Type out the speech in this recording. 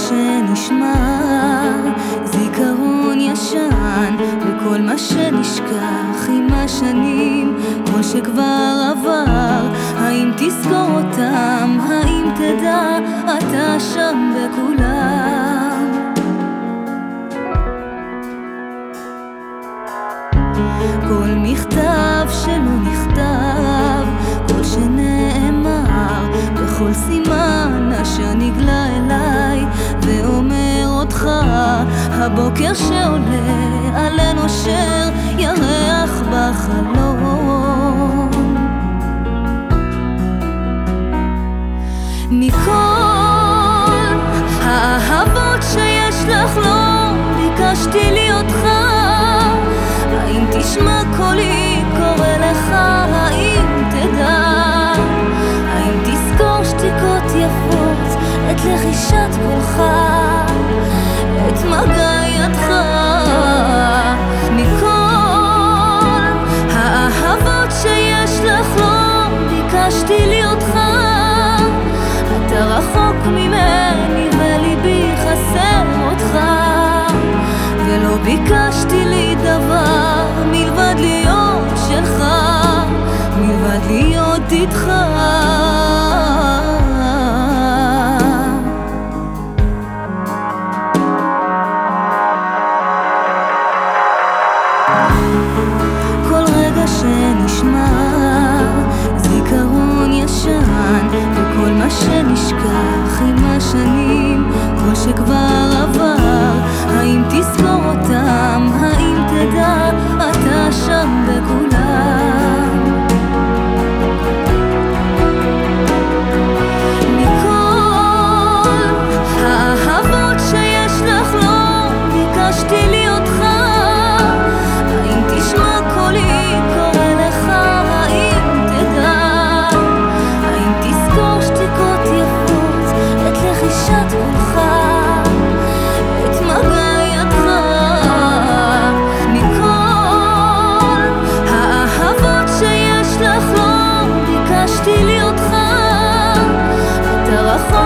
שנשמר, זיכרון ישן, וכל מה שנשכח עם השנים, כל שכבר עבר, האם תזכור אותם, האם תדע, אתה שם בכולם. כל מכתב שלא נכתב, כל שנאמר, בכל סימן אשר נגלה אליי ואומר אותך, הבוקר שעולה עלה נושר ירח בחלום. מכל האהבות שיש לך לא ביקשתי לי אותך, האם תשמע קולי קורא לך, האם תדע, האם תזכור שתיקות יפות, את לחישת קולך, את מגע ידך. מכל האהבות שיש לך לא ביקשתי לי אותך, אתה רחוק ממני וליבי חסר אותך, ולא ביקשתי לי דבר מלבד להיות שלך, מלבד להיות איתך. כל רגע שנשמר, זיכרון ישן, וכל מה שנשכח עם השנים, כל שכבר עבר, האם תזכור אותם, האם תדע, אתה שם בכולם. מכל האהבות שיש לך לא ביקשתי לי אותך, האם תשמע קולי קורא לך, האם תדע, האם תזכור שתיקות יפות, את לחישת קולך, את מגע ידך. מכל האהבות שיש לך לא ביקשתי לי אותך, אתה רחוק